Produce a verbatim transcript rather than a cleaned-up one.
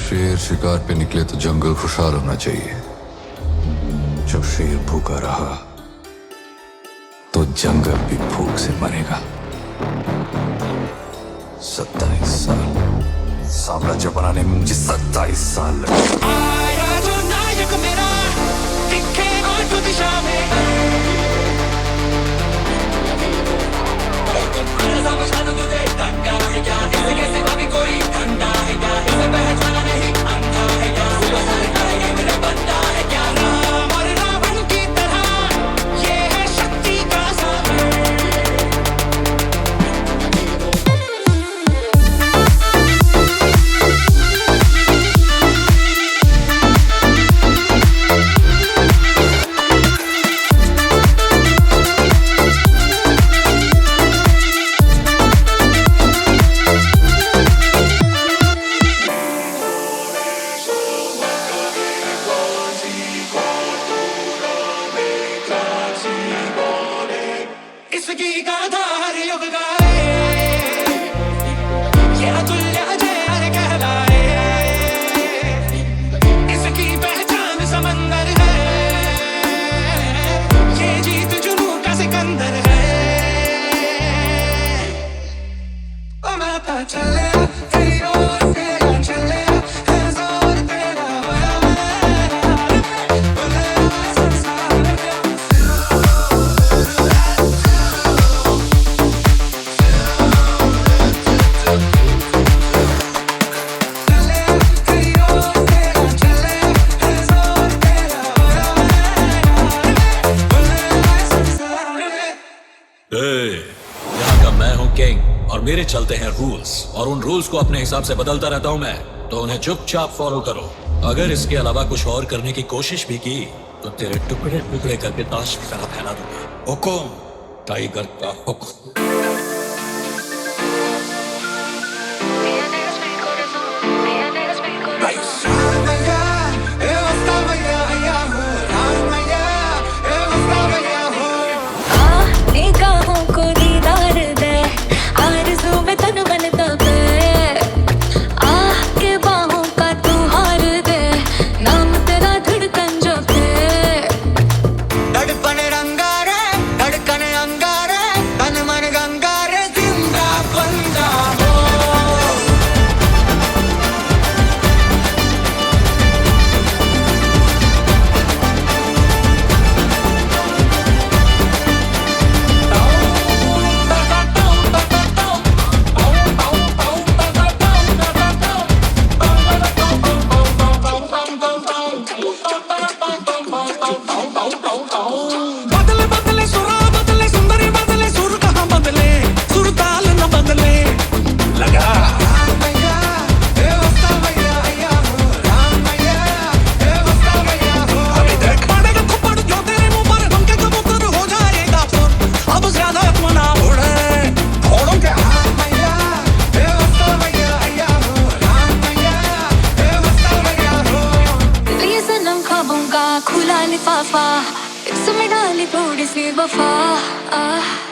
शेर शिकार पे निकले तो जंगल खुशहाल होना चाहिए। जब शेर भूखा रहा तो जंगल भी भूख से मरेगा। सत्ताईस साल साम्राज्य बनाने में मुझे सत्ताईस साल लगे। आया जो नायक मेरा दिखे आठ दिशा में। कैसे अभी कोई ठंडा है क्या, इसे पहचाना नहीं अंधा है क्या, ये मेरा बंदा है क्या। राम और रावण की तरह ये है शक्ति का इसकी गाथा युग गाए, ये अतुल्य अजय कहलाए। इसकी पहचान समंदर है, ये जीत जुनून का सिकंदर है। ओ मैं पता चले तेरी ओर तेरा चले है जोर तेरा होया यहाँ का मैं हूँ किंग और मेरे चलते हैं रूल्स, और उन रूल्स को अपने हिसाब से बदलता रहता हूँ मैं, तो उन्हें चुपचाप फॉलो करो। अगर इसके अलावा कुछ और करने की कोशिश भी की तो तेरे टुकड़े टुकड़े करके ताश की तरह फैला दूंगा। हुकुम टाइगर का हुक्म। खुला लिफाफा इसमें डाली थोड़ी सी वफा।